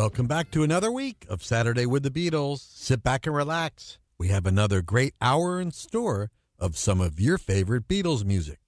Welcome back to another week of Saturday with the Beatles. Sit back and relax. We have another great hour in store of some of your favorite Beatles music.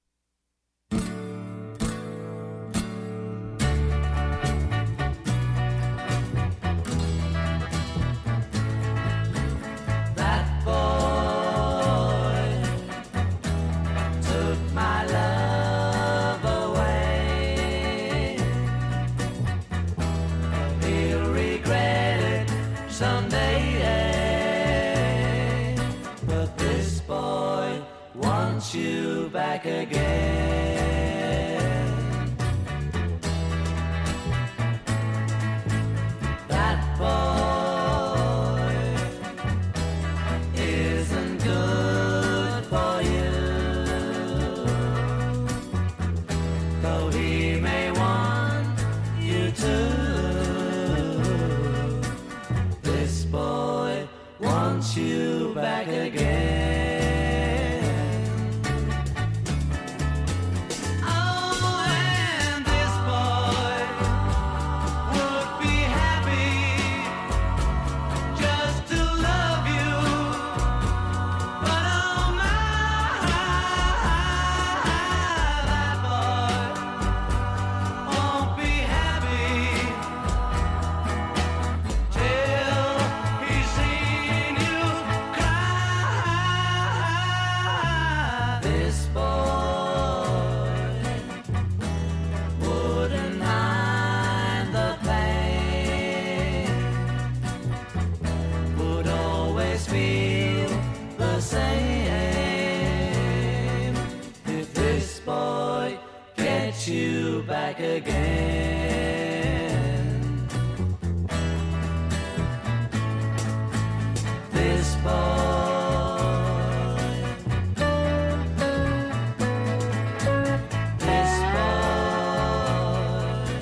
You back again. That boy isn't good for you, though he may want you to. This boy wants you back again. You back again. This boy, this boy,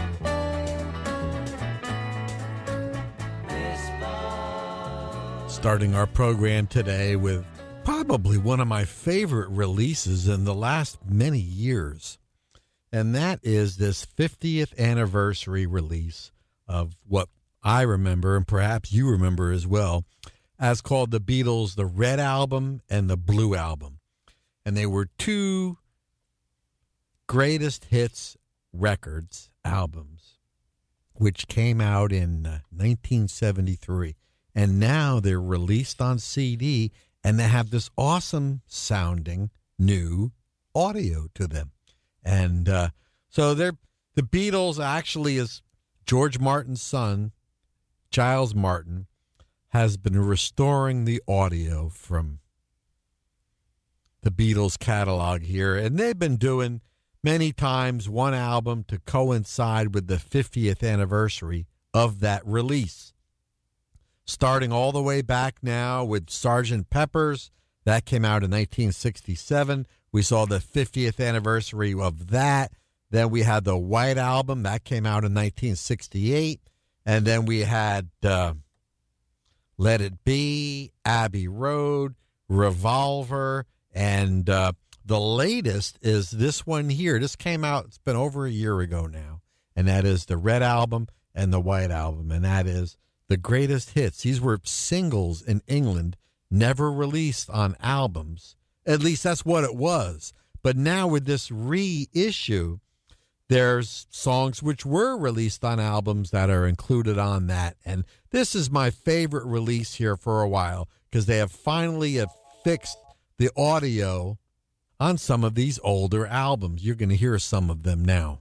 this boy. Starting our program today with probably one of my favorite releases in the last many years. And that is this 50th anniversary release of what I remember, and perhaps you remember as well, as called the Beatles, the Red Album and the Blue Album. And they were two greatest hits records, albums, which came out in 1973. And now they're released on CD, and they have this awesome sounding new audio to them. And so the Beatles actually is George Martin's son, Giles Martin, has been restoring the audio from the Beatles catalog here. And they've been doing many times one album to coincide with the 50th anniversary of that release. Starting all the way back now with Sgt. Pepper's, that came out in 1967. We saw the 50th anniversary of that. Then we had the White Album. That came out in 1968. And then we had Let It Be, Abbey Road, Revolver. And the latest is this one here. This came out, it's been over a year ago now. And that is the Red Album and the White Album. And that is the greatest hits. These were singles in England, never released on albums. At least that's what it was. But now with this reissue, there's songs which were released on albums that are included on that. And this is my favorite release here for a while because they have finally fixed the audio on some of these older albums. You're going to hear some of them now.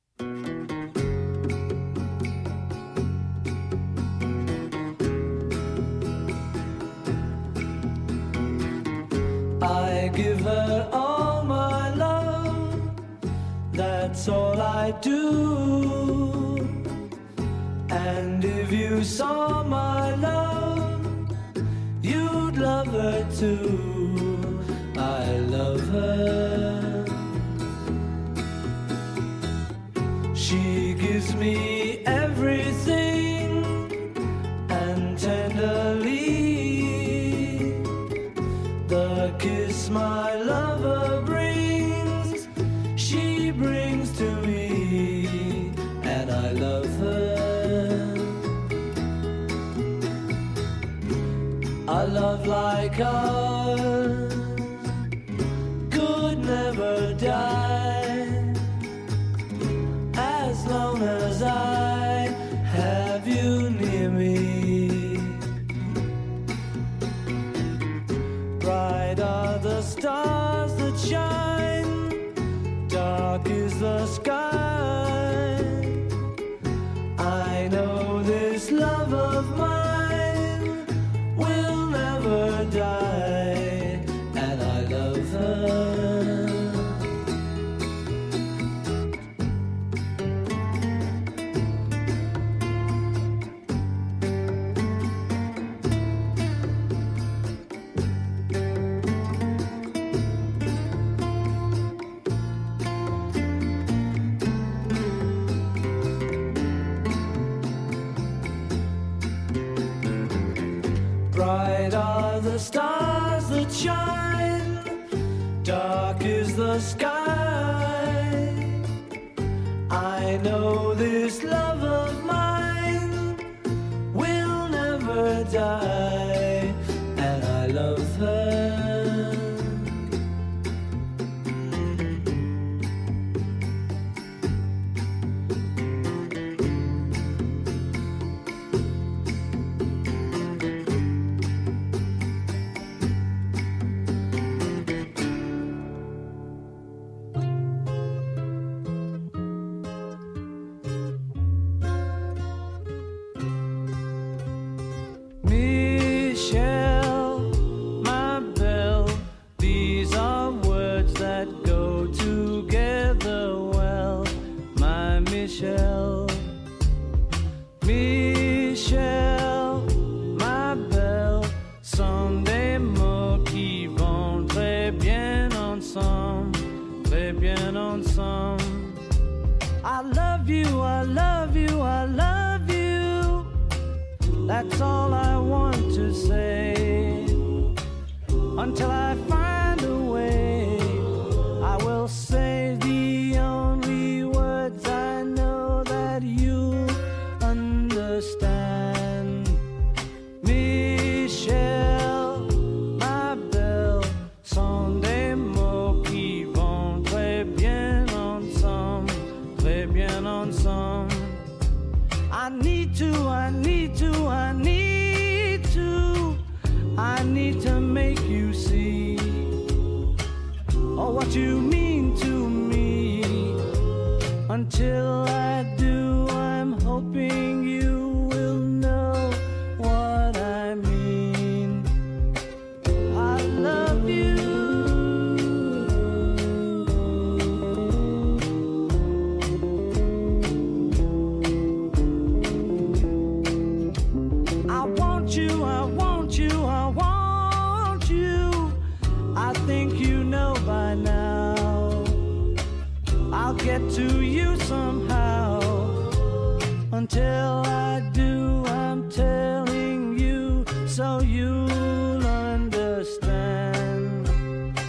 I give her all my love, that's all I do. And if you saw my love, you'd love her too. I love her. She gives me everything, and tenderly the kiss my lover brings, she brings to me, and I love her. love like ours could never die, as long as I have you near me. Bright are the stars that shine, dark is the sky. I know this love of mine will never die, and I love her. Bright are the stars that shine, dark is the sky. I know this love of mine will never die, and I love her. Michelle, my belle, these are words that go together well. My Michelle, Michelle, my belle, sont des mots qui vont très bien ensemble, très bien ensemble. I love you, I love you, I love you. That's all I want to say. Until I find a way, I will say the only words I know that you understand. Michelle, my belle, sont des mots qui vont très bien ensemble, très bien ensemble. I need to, I need to, I need to, I need to make you see, oh, what you mean to me. Until I do, I'm hoping you will know what I mean. I love you. I want you, I want you, I want you. I think you know by now. I'll get to you somehow. Until I do, I'm telling you so you'll understand.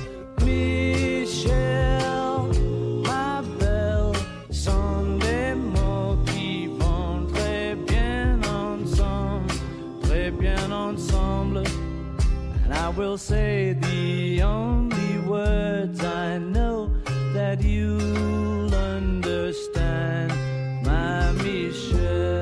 Michelle, ma belle, sont des mots qui vont très bien ensemble, très bien ensemble. And I will say the only words I know that you'll understand, my Michelle.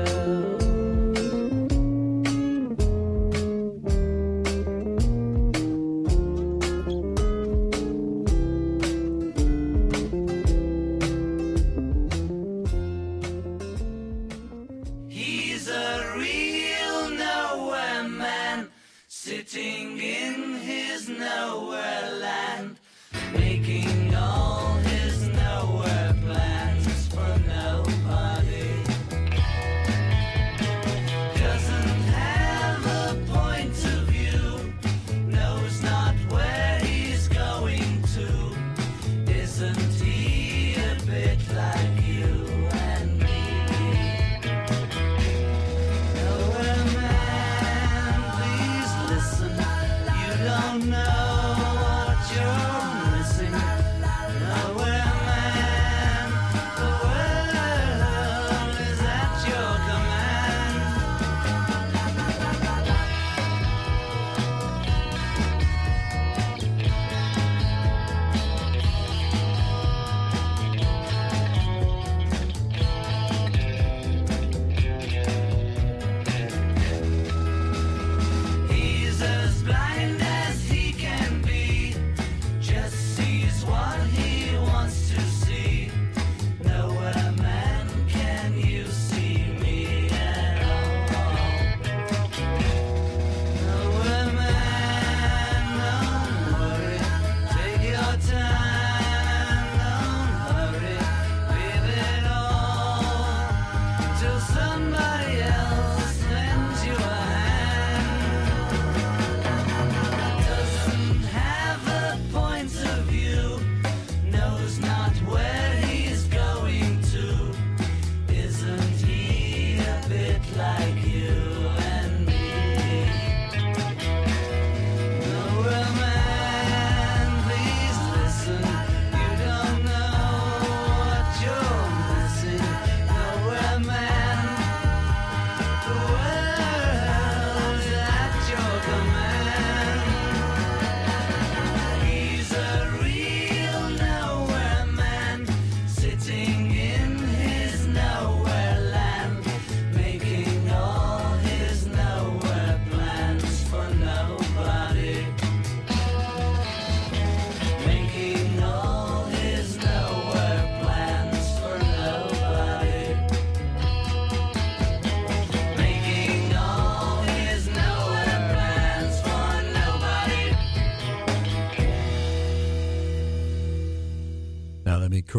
He's a real nowhere man, sitting in his nowhere land, making all his nowhere plans for nobody. Doesn't have a point of view, knows not where he's going to. Isn't he a bit like you and me? Nowhere man, please listen. You don't know what you're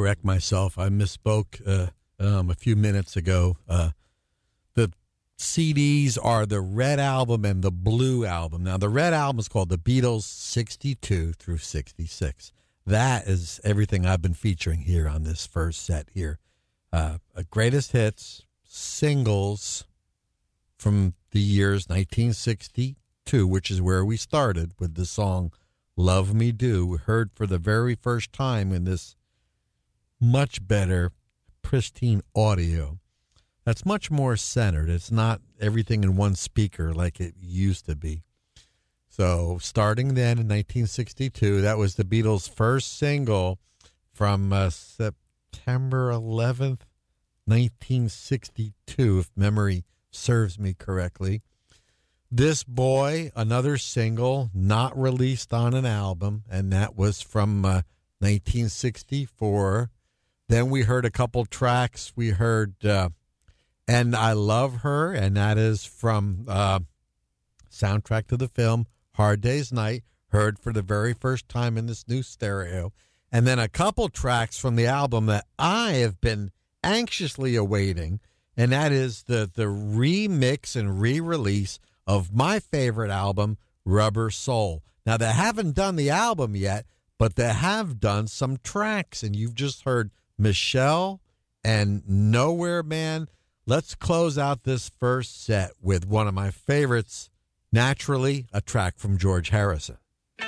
correct myself. I misspoke a few minutes ago. The CDs are the Red Album and the Blue Album. Now, the Red Album is called The Beatles 62 through 66. That is everything I've been featuring here on this first set here. Greatest hits, singles from the years 1962, which is where we started with the song Love Me Do, heard for the very first time in this much better, pristine audio. That's much more centered. It's not everything in one speaker like it used to be. So starting then in 1962, that was the Beatles' first single from September 11th, 1962, if memory serves me correctly. This Boy, another single, not released on an album, and that was from 1964. Then we heard a couple tracks. We heard And I Love Her, and that is from soundtrack to the film Hard Day's Night, heard for the very first time in this new stereo. And then a couple tracks from the album that I have been anxiously awaiting, and that is the remix and re-release of my favorite album, Rubber Soul. Now, they haven't done the album yet, but they have done some tracks, and you've just heard Michelle and Nowhere Man. Let's close out this first set with one of my favorites, naturally, a track from George Harrison.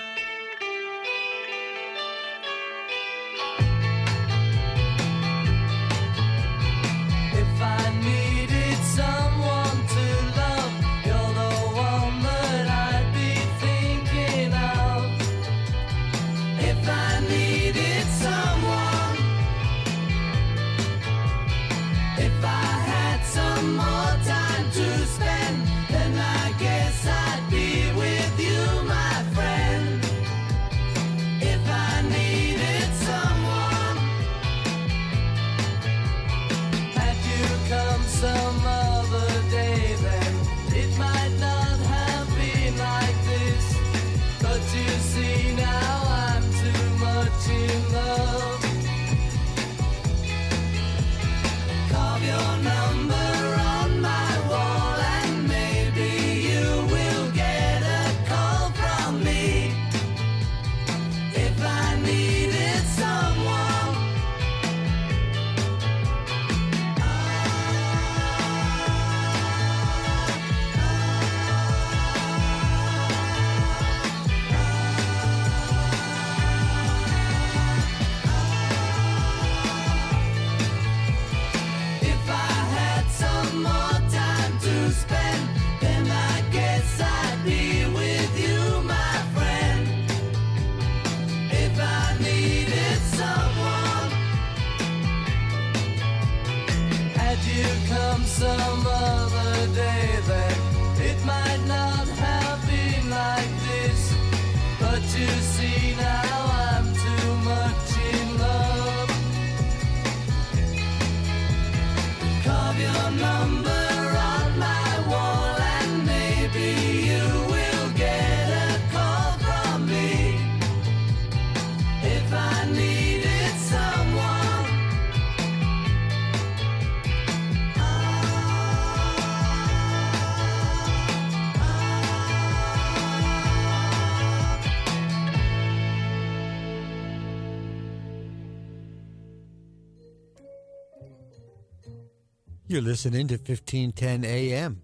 You're listening to 1510 AM,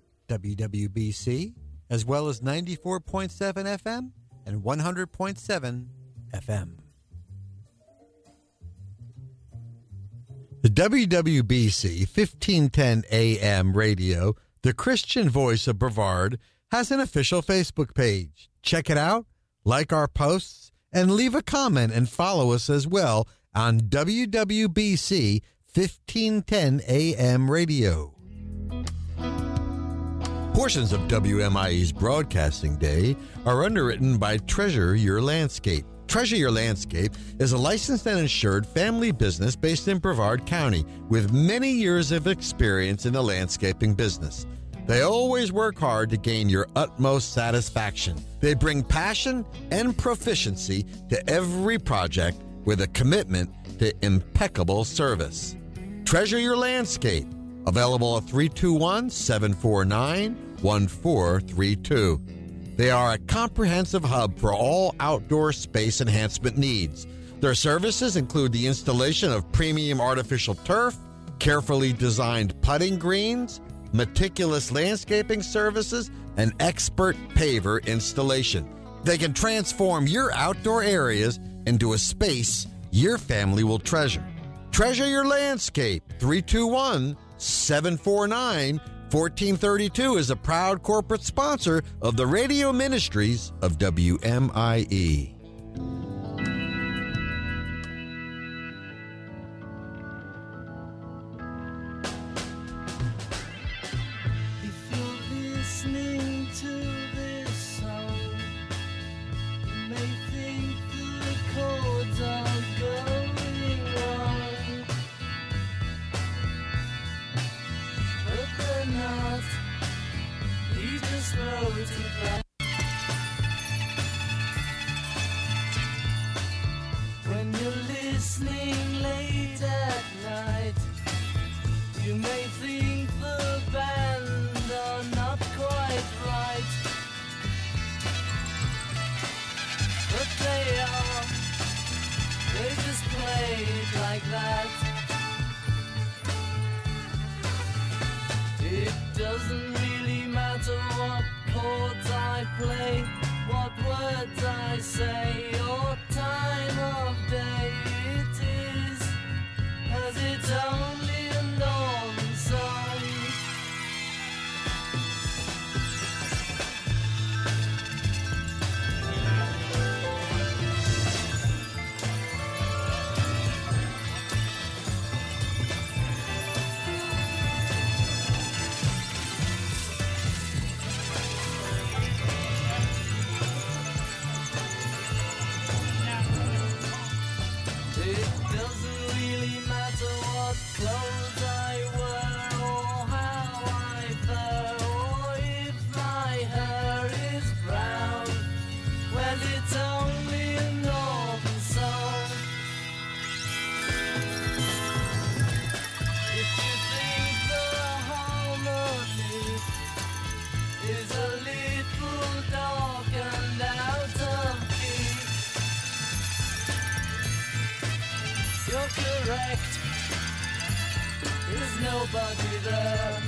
WWBC, as well as 94.7 FM and 100.7 FM. The WWBC 1510 AM radio, the Christian voice of Brevard, has an official Facebook page. Check it out, like our posts, and leave a comment and follow us as well on WWBC 1510 AM radio. Portions of WMIE's broadcasting day are underwritten by Treasure Your Landscape. Treasure Your Landscape is a licensed and insured family business based in Brevard County with many years of experience in the landscaping business. They always work hard to gain your utmost satisfaction. They bring passion and proficiency to every project with a commitment to impeccable service. Treasure Your Landscape, available at 321-749-1432. They are a comprehensive hub for all outdoor space enhancement needs. Their services include the installation of premium artificial turf, carefully designed putting greens, meticulous landscaping services, and expert paver installation. They can transform your outdoor areas into a space your family will treasure. Treasure Your Landscape, 321-749-1432 is a proud corporate sponsor of the radio ministries of WMIE. When you're listening late at night, you may think the band are not quite right, but they are. They just play it like that. It doesn't really matter what chords I play, what words I say, or time of day it is, as it's only a normal song. Clothes I wear, or how I fare, or if my hair is brown. Well, it's only a northern song. If you think the harmony is a little dark and out of key, you're correct. There's nobody there.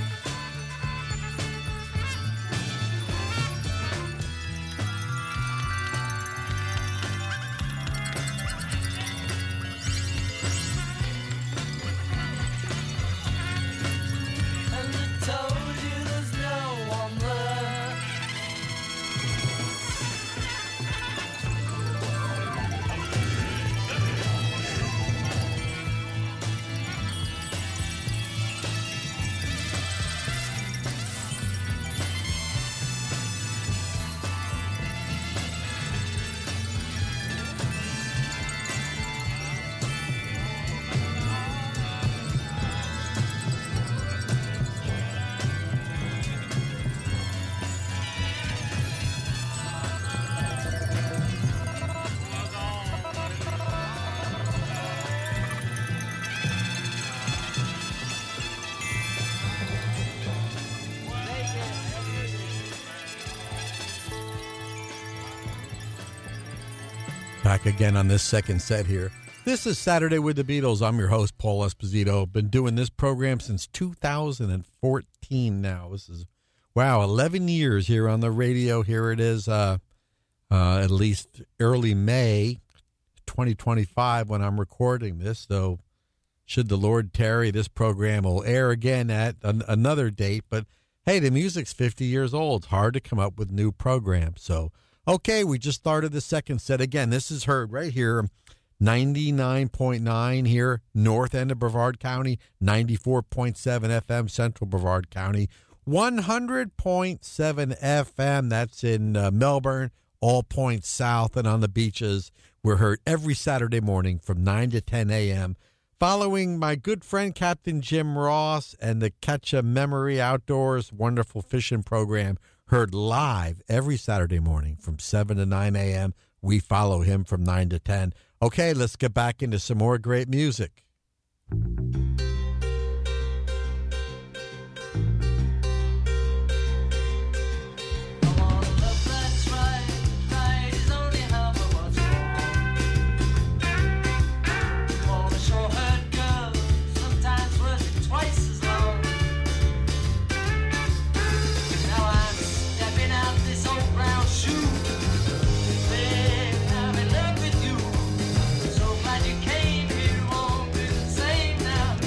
And I told you there's no one there. Back again on this second set here. This is Saturday with the Beatles. I'm your host, Paul Esposito. Been doing this program since 2014 now. This is, wow, 11 years here on the radio. Here it is, at least early May 2025 when I'm recording this. So should the Lord tarry, this program will air again at another date. But hey, the music's 50 years old. It's hard to come up with new programs. So okay, we just started the second set. Again, this is heard right here, 99.9 here, north end of Brevard County, 94.7 FM, central Brevard County, 100.7 FM, that's in Melbourne, all points south, and on the beaches. We're heard every Saturday morning from 9 to 10 a.m., following my good friend Captain Jim Ross and the Catch a Memory Outdoors wonderful fishing program, heard live every Saturday morning from 7 to 9 a.m., we follow him from 9 to 10. Okay, let's get back into some more great music. So glad you came here, won't be the same now.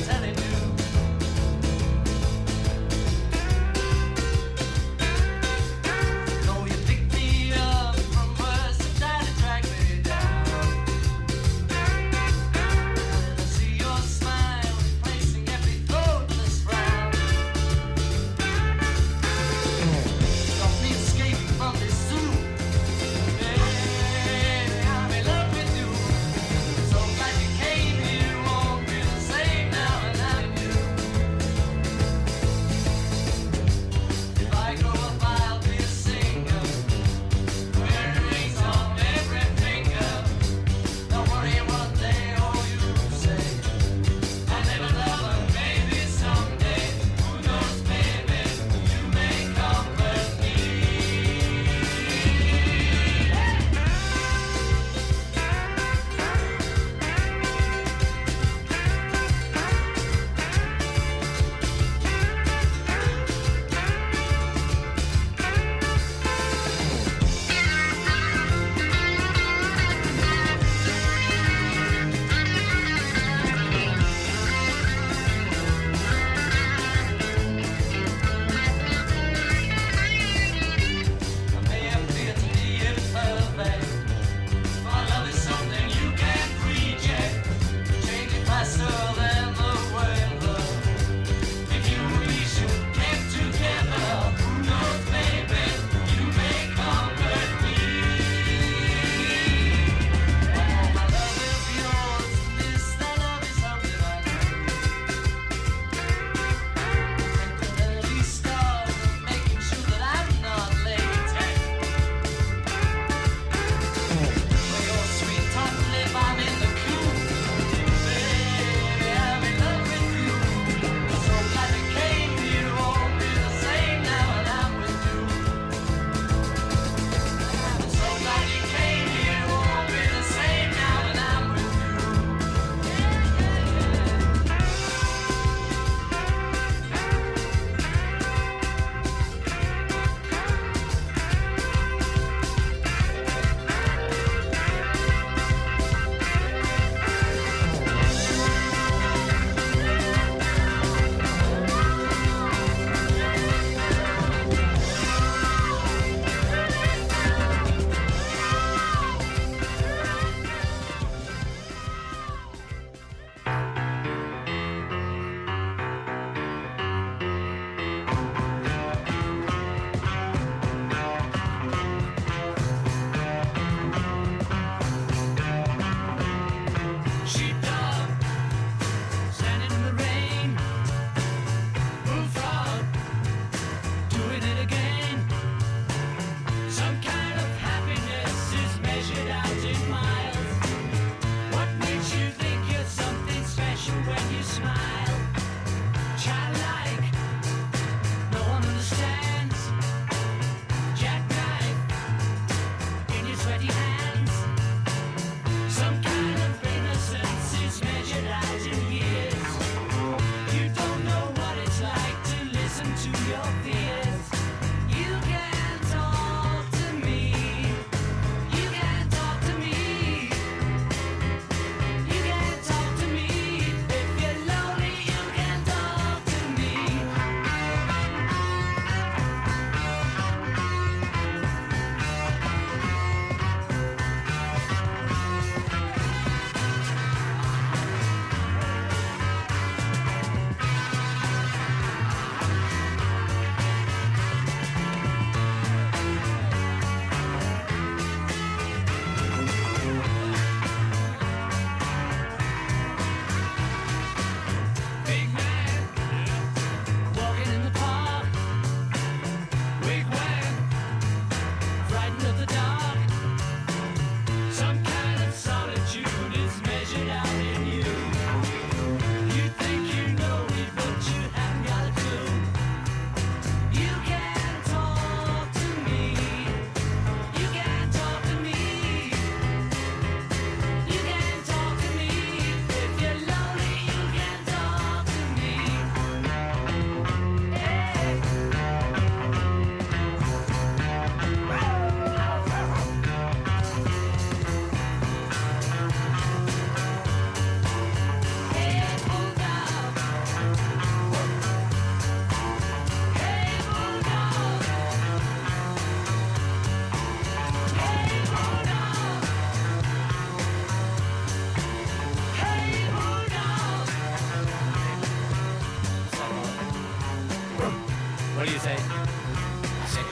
What do you say? Say.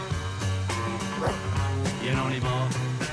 You know anymore?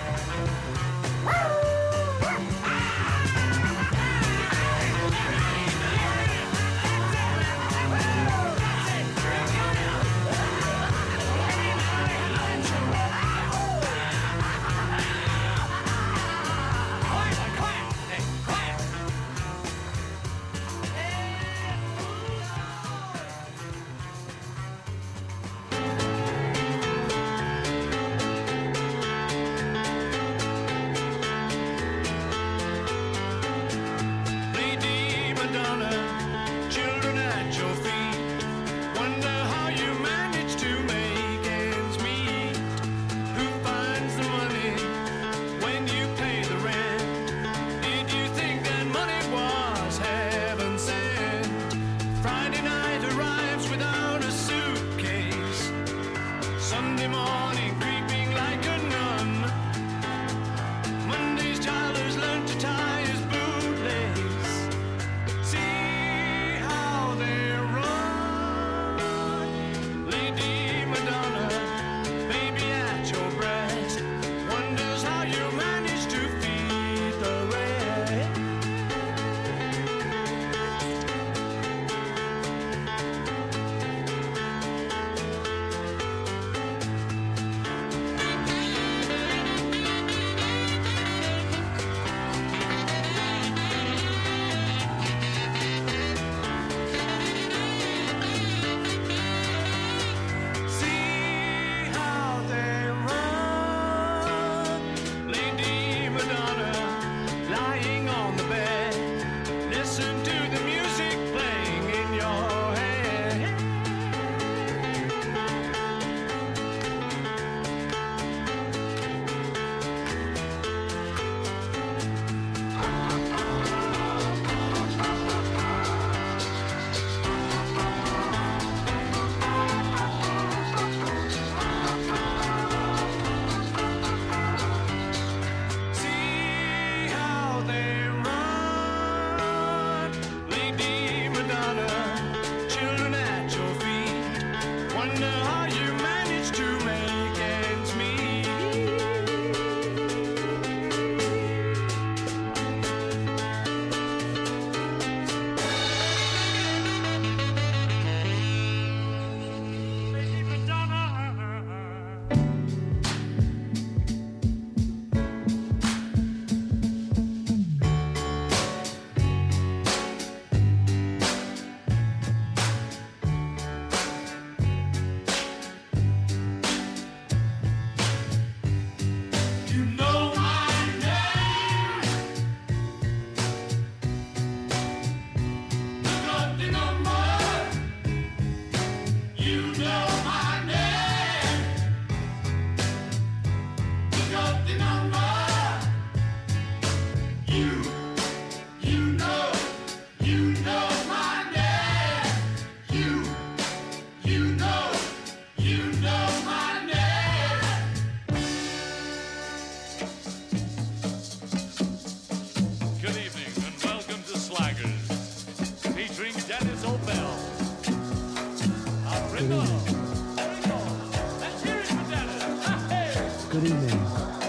Good evening.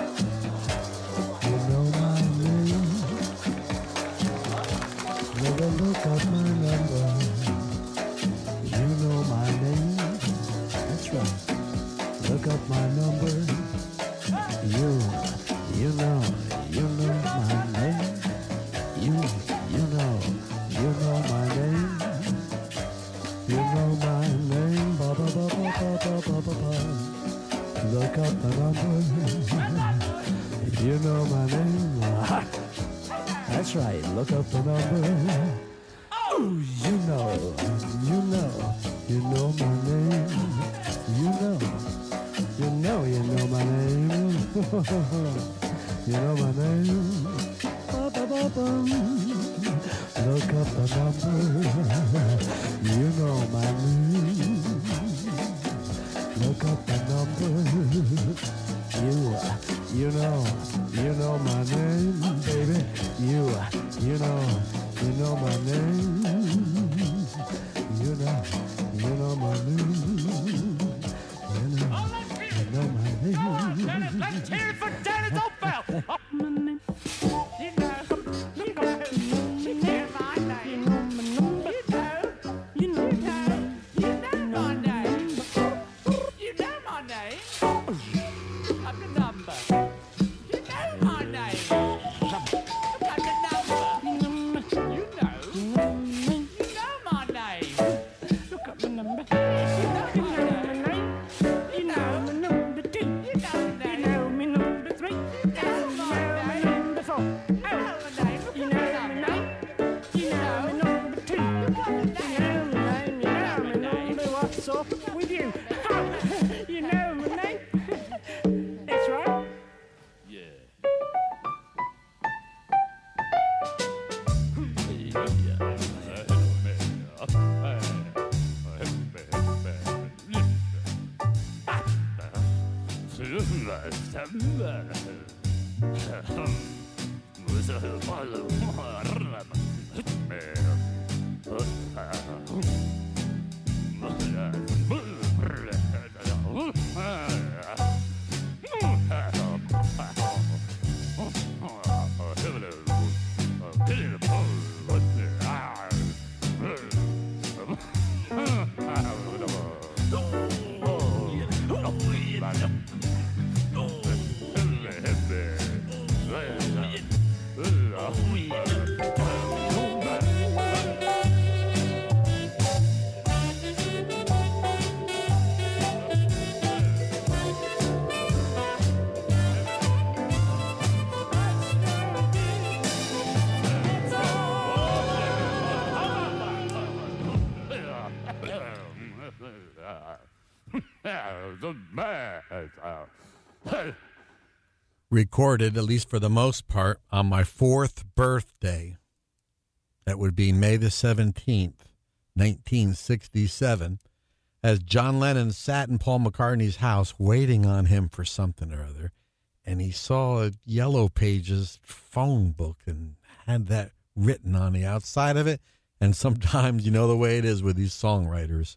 You know my name. Never look up my number. You know my name. That's right. Look up my number. You know my name. You know my name. You know my name. Ba ba ba ba ba ba ba ba ba. Look up the number. You know my name. That's right. Look up the number. Oh, you know my name. You know my name. You know my name. Ba-ba-ba-bum. Look up the number. You know my name. Look up the number. You know my name, baby. You know my name. You know my name. number. You know my name. You know my number 2. You know my number 3. You know my number 4. Oh, you know my name. You know my number 2. You know my name. You know my number. What's up with you? You know my name. That's right. Recorded, at least for the most part, on my 4th birthday. That would be May the 17th, 1967, as John Lennon sat in Paul McCartney's house waiting on him for something or other, and he saw a Yellow Pages phone book and had that written on the outside of it. And sometimes, you know the way it is with these songwriters.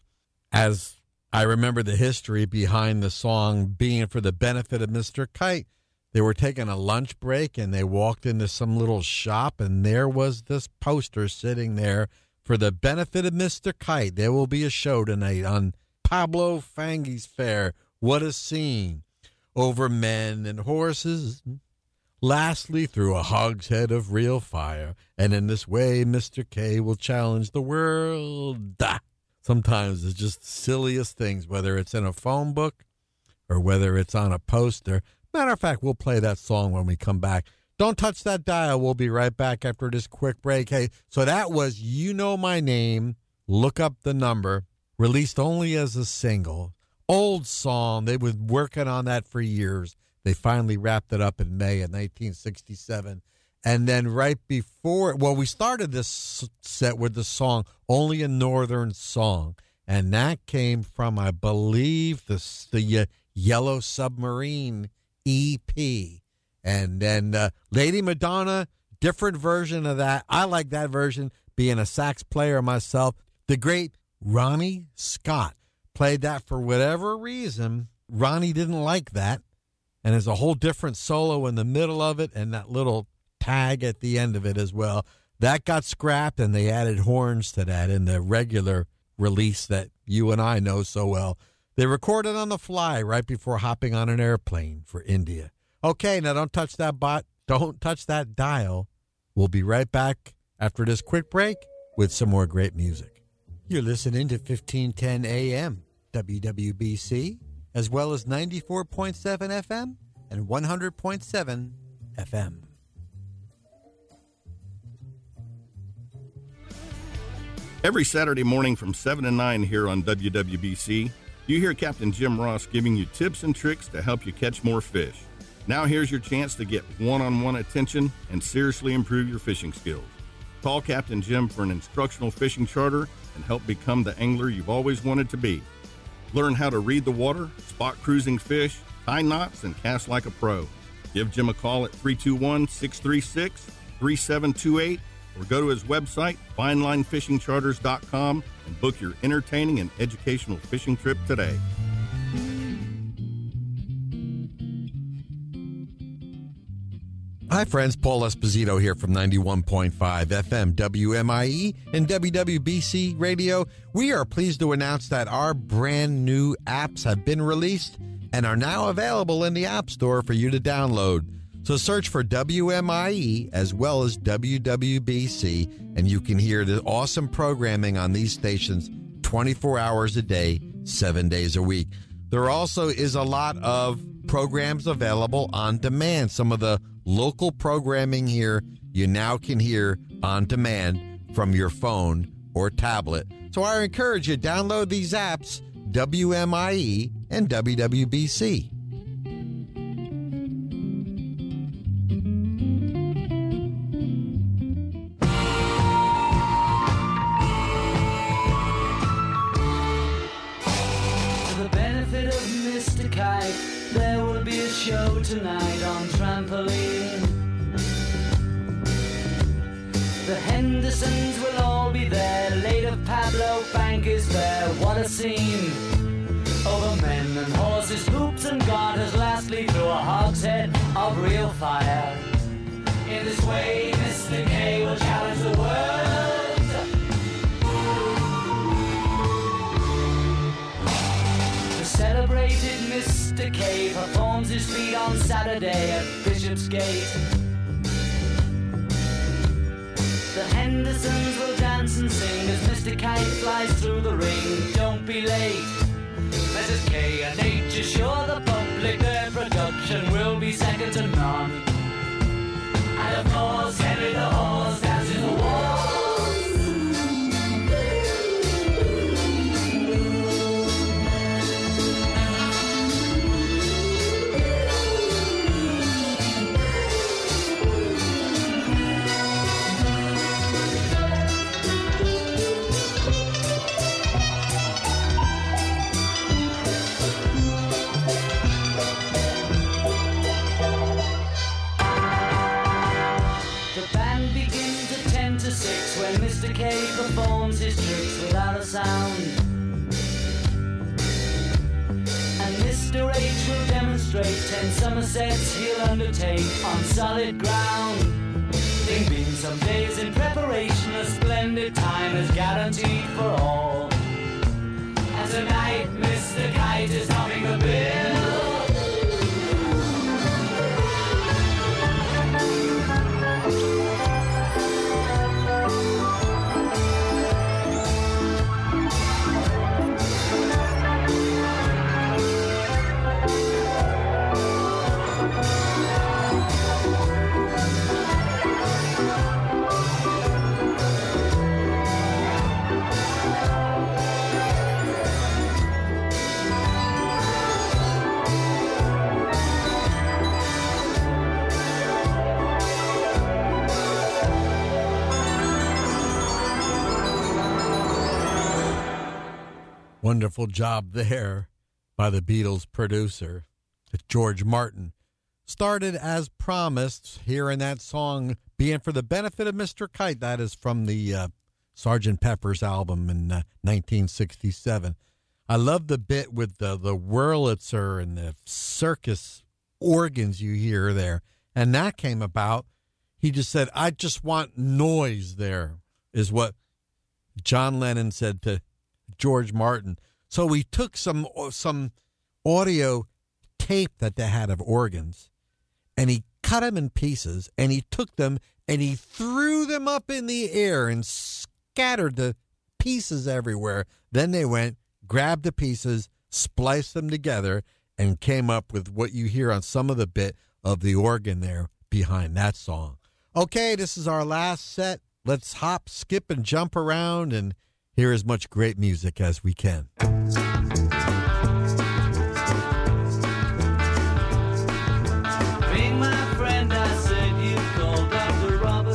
As I remember the history behind the song being for the benefit of Mr. Kite, they were taking a lunch break and they walked into some little shop, and there was this poster sitting there for the benefit of Mr. Kite. There will be a show tonight on Pablo Fangi's Fair. What a scene. Over men and horses. Lastly, through a hogshead of real fire. And in this way, Mr. K will challenge the world. Sometimes it's just the silliest things, whether it's in a phone book or whether it's on a poster. Matter of fact, we'll play that song when we come back. Don't touch that dial. We'll be right back after this quick break. Hey, so that was You Know My Name, Look Up the Number, released only as a single. Old song. They were working on that for years. They finally wrapped it up in May of 1967. And then right before, well, we started this set with the song Only a Northern Song. And that came from, I believe, the Yellow Submarine EP. And then Lady Madonna, different version of that. I like that version, being a sax player myself. The great Ronnie Scott played that for whatever reason. Ronnie didn't like that. And there's a whole different solo in the middle of it and that little tag at the end of it as well. That got scrapped, and they added horns to that in the regular release that you and I know so well. They recorded on the fly right before hopping on an airplane for India. Okay, now don't touch that don't touch that dial. We'll be right back after this quick break with some more great music. You're listening to 1510 AM, WWBC, as well as 94.7 FM and 100.7 FM. Every Saturday morning from 7 to 9 here on WWBC, you hear Captain Jim Ross giving you tips and tricks to help you catch more fish. Now here's your chance to get one-on-one attention and seriously improve your fishing skills. Call Captain Jim for an instructional fishing charter and help become the angler you've always wanted to be. Learn how to read the water, spot cruising fish, tie knots, and cast like a pro. Give Jim a call at 321-636-3728 or go to his website, finelinefishingcharters.com, and book your entertaining and educational fishing trip today. Hi, friends. Paul Esposito here from 91.5 FM WMIE and WWBC Radio. We are pleased to announce that our brand new apps have been released and are now available in the App Store for you to download. So search for WMIE as well as WWBC, and you can hear the awesome programming on these stations 24 hours a day, 7 days a week. There also is a lot of programs available on demand. Some of the local programming here you now can hear on demand from your phone or tablet. So I encourage you, download these apps, WMIE and WWBC. For the benefit of Mr. Kite, there will be a show tonight on trampoline. The Hendersons will all be there. Later Pablo Bank is there. What a scene! Over men and horses, hoops and garters. Lastly through a hogshead of real fire. In this way Mr. K will challenge the world. The celebrated Mr. K performs his feat on Saturday at Bishopsgate. The Hendersons will dance and sing as Mr. Kite flies through the ring. Don't be late, Mrs. K and H assure the public their production will be second to none. And of course Henry the Horse dances the waltz. When Mr. K performs his tricks without a sound, and Mr. H will demonstrate 10 somersets he'll undertake on solid ground. Thing being some days in preparation, a splendid time is guaranteed for all. And tonight Mr. Kite is topping the bill. Wonderful job there by the Beatles producer, George Martin. Started as promised here in that song, Being for the Benefit of Mr. Kite. That is from the Sgt. Pepper's album in 1967. I love the bit with the Wurlitzer and the circus organs you hear there. And that came about. He just said, I just want noise there, is what John Lennon said to George Martin. So we took some audio tape that they had of organs, and he cut them in pieces, and he took them and he threw them up in the air and scattered the pieces everywhere. Then they went, grabbed the pieces, spliced them together, and came up with what you hear on some of the bit of the organ there behind that song. Okay, this is our last set. Let's hop, skip, and jump around and hear as much great music as we can. Ring my friend, I said you called Dr. Robert.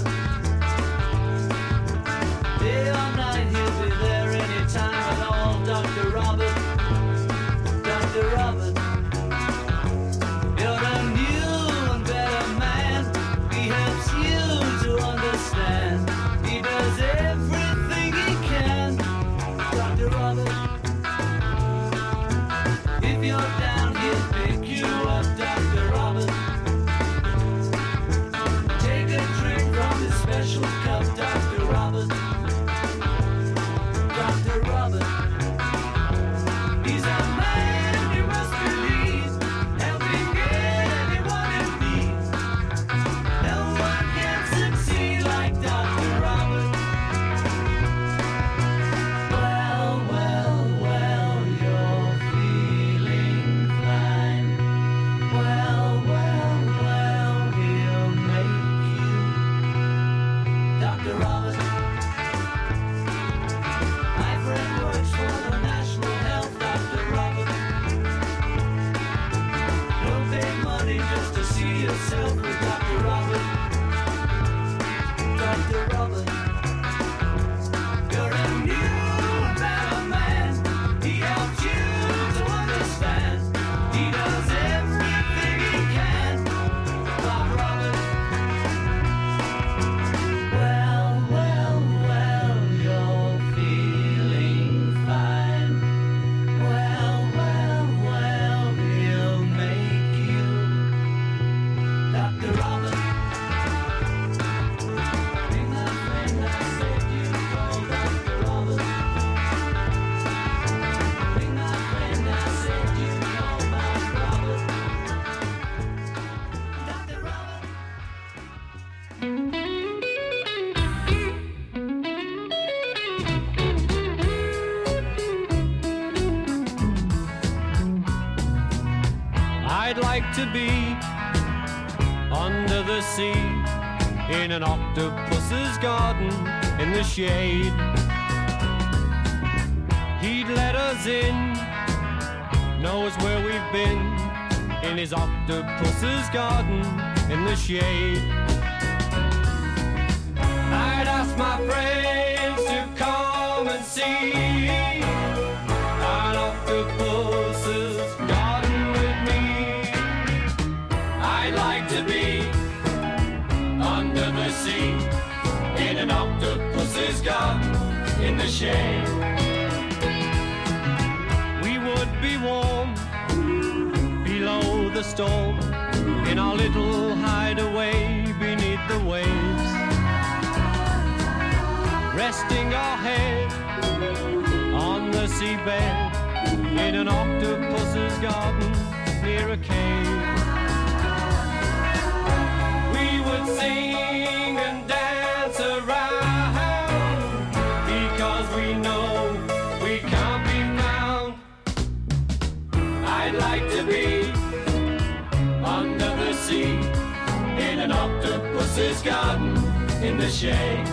Day or night, he'll be there anytime at all. Dr. Robert, Dr. Robert. You're a new and better man. He helps you to understand. He does everything he can. Dr. Robert. I'd like to be under the sea in an octopus's garden in the shade. He'd let us in, knows where we've been, in his octopus's garden in the shade. I'd ask my friends to come and see an octopus's garden with me. I'd like to be under the sea in an octopus's garden in the shade. We would be warm below the storm in our little hideaway beneath the waves, resting our head on the seabed in an octopus's garden near a cave. We would sing and dance around because we know we can't be found. I'd like to be under the sea in an octopus's garden in the shade.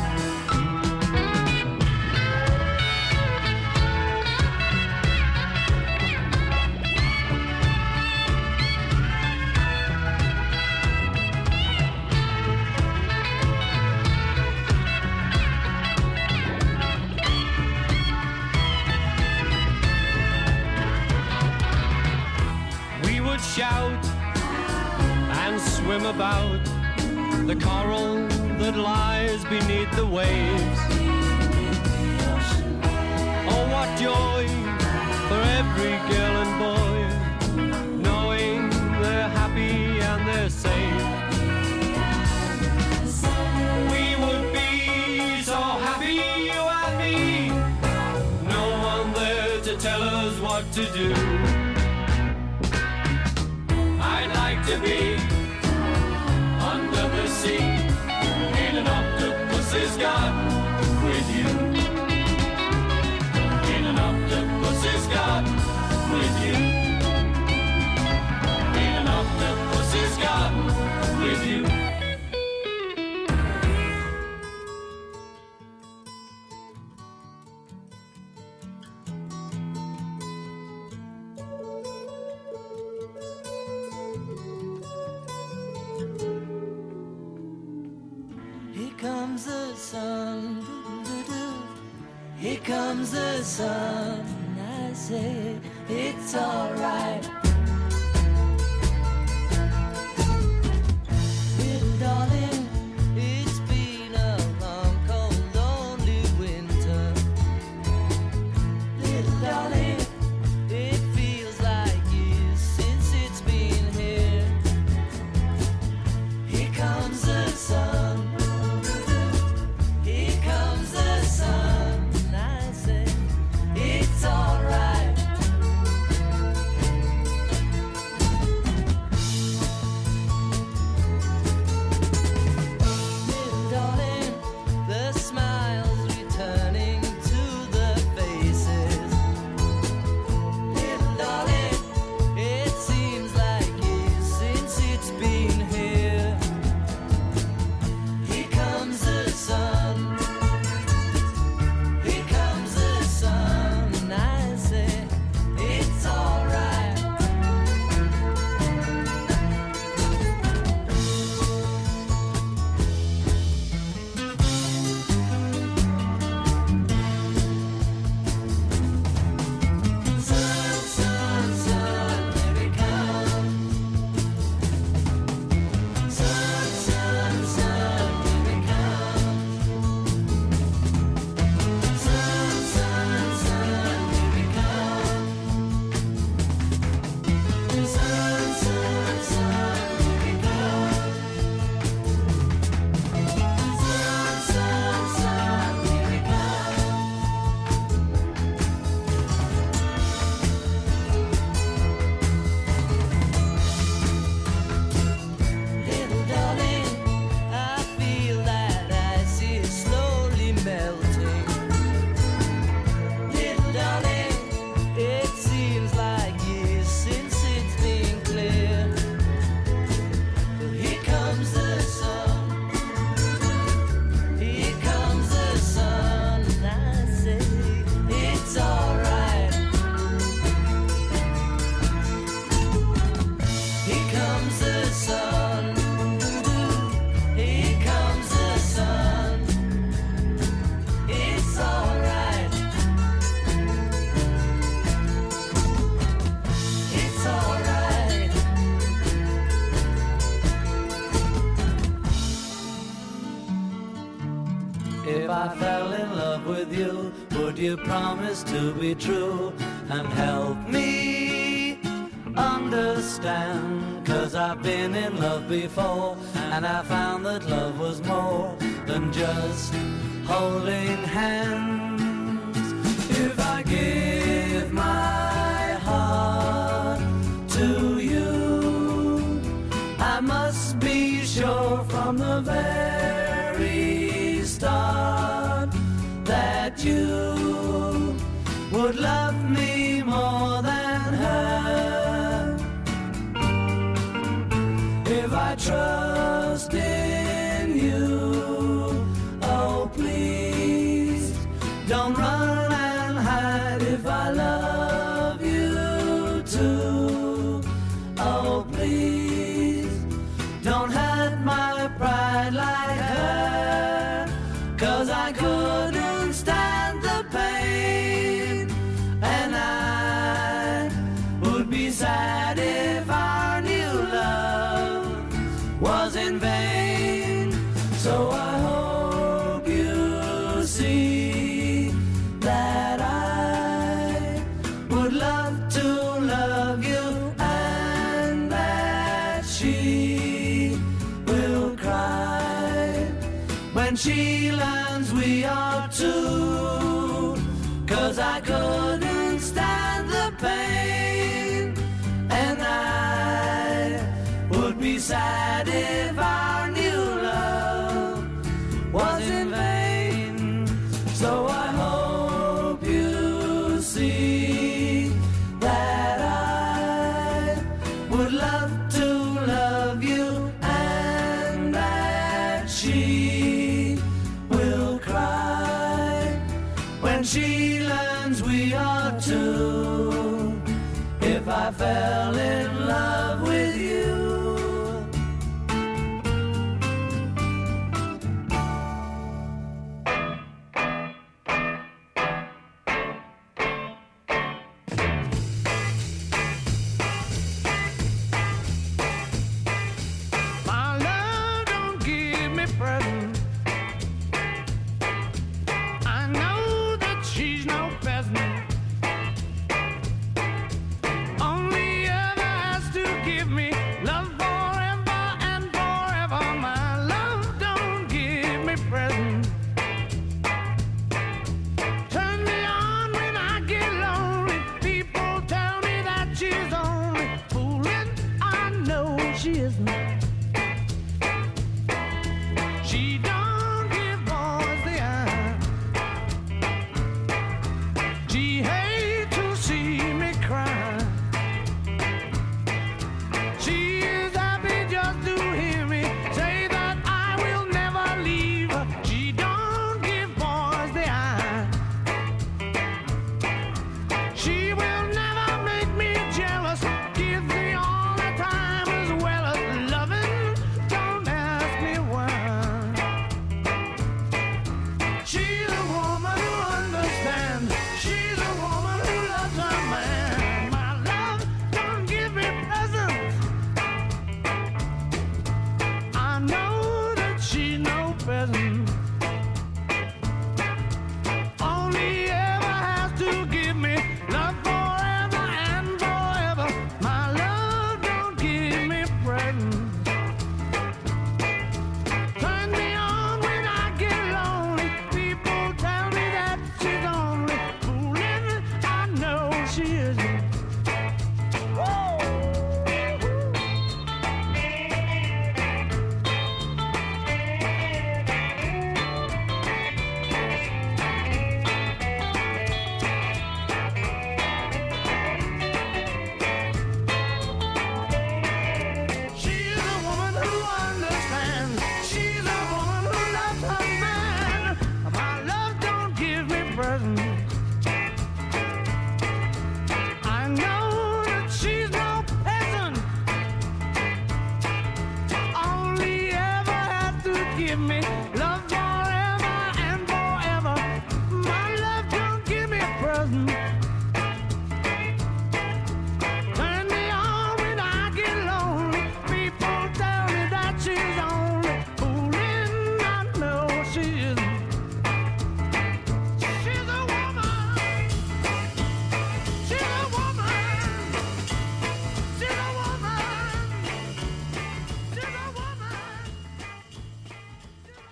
Shout and swim about the coral that lies beneath the waves. Oh, what joy for every girl and boy, knowing they're happy and they're safe. We would be so happy, you and me, no one there to tell us what to do. To be under the sea in an octopus's garden with you. In an octopus's garden with you. In an octopus's garden with you. Comes the sun, here comes the sun. I say it's alright. Little darling, it's been a long, cold, lonely winter. Little darling, it feels like years since it's been here. Here comes the sun. would you promise to be true and help me understand? 'Cause I've been in love before, and I found that love was more than just holding hands. If I give my heart to you, I must be sure from the very start that you would love me more than her. If I trust in you, oh please don't run and hide. If I love you too, oh please don't hurt my pride like her. 'Cause I couldn't stand the pain, and I would be sad if our new love was in vain. So I hope you see that I would love to love you, and that she will cry when she learns we are two. 'Cause I couldn't stand the pain, and I would be sad if our new love was in vain. So I hope you see that I would love to love you, and that she will cry when she learns we are two. If I fell in love with you. My love don't give me presents. I know that she's no peasant. Only other has to give me love.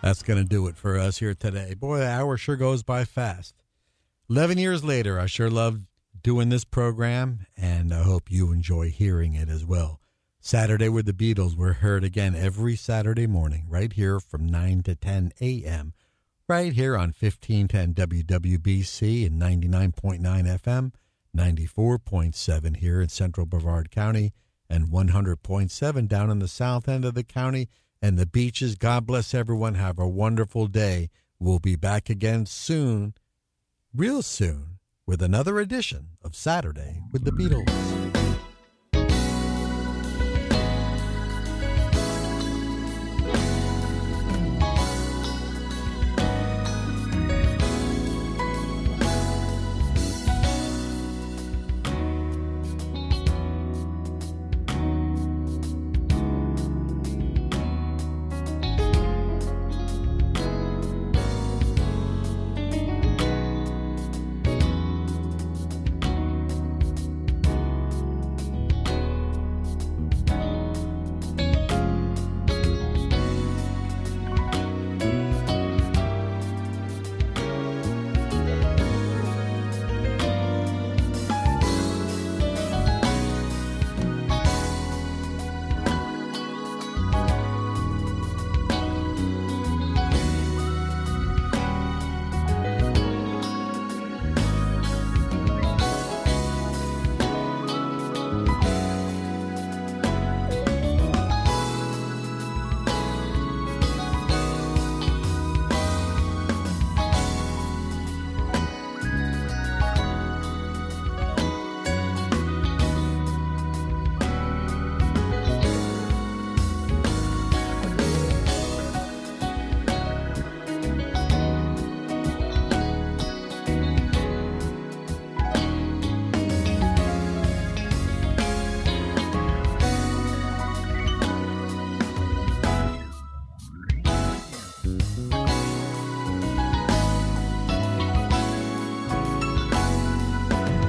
That's going to do it for us here today. Boy, the hour sure goes by fast. 11 years later, I sure love doing this program, and I hope you enjoy hearing it as well. Saturday with the Beatles, we're heard again every Saturday morning right here from 9 to 10 a.m., right here on 1510 WWBC and 99.9 FM, 94.7 here in central Brevard County, and 100.7 down in the south end of the county and the beaches. God bless everyone. Have a wonderful day. We'll be back again soon, real soon, with another edition of Saturday with the Beatles.